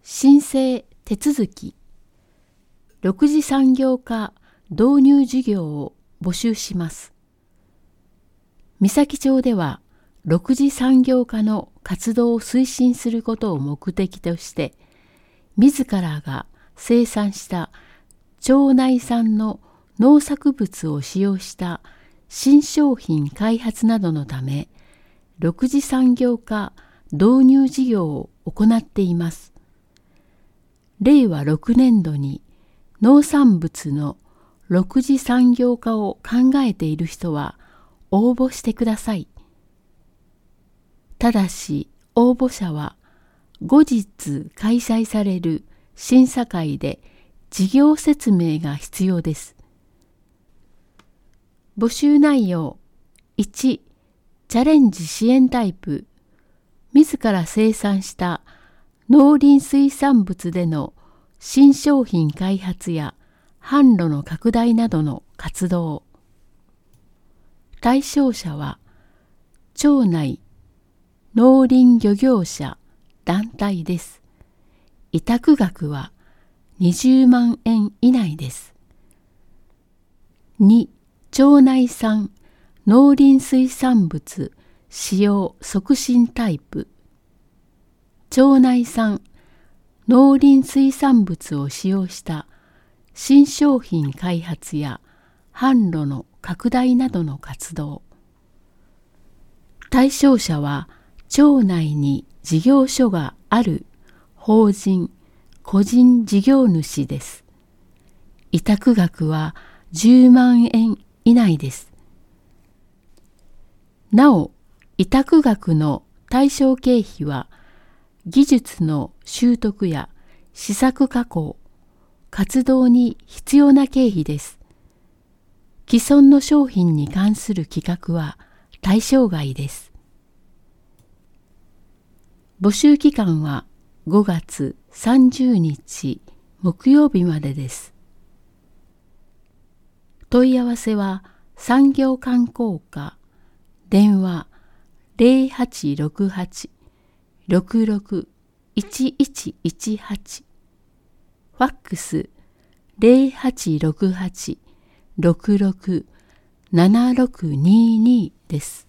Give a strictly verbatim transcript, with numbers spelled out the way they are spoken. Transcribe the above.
申請手続き、ろく次産業化導入事業を募集します。三崎町では、ろく次産業化の活動を推進することを目的として、自らが生産した町内産の農作物を使用した新商品開発などのため、ろく次産業化導入事業を行っています。れいわろくねんどに農産物のろく次産業化を考えている人は応募してください。ただし応募者は後日開催される審査会で事業説明が必要です。募集内容いち、チャレンジ支援タイプ、自ら生産した農林水産物での新商品開発や販路の拡大などの活動。対象者は町内農林漁業者団体です。委託額はにじゅうまんえん以内です。に、町内産農林水産物使用促進タイプ。町内産農林水産物を使用した新商品開発や販路の拡大などの活動。対象者は町内に事業所がある法人・個人事業主です。委託額はじゅうまんえん以内です。なお、委託額の対象経費は、技術の習得や試作加工、活動に必要な経費です。既存の商品に関する企画は対象外です。募集期間はごがつさんじゅうにち木曜日までです。問い合わせは産業観光課、電話ゼロはちろくはち ろくろく いちいちいちはち、ファックスゼロはちろくはち ろくろく ななろくににです。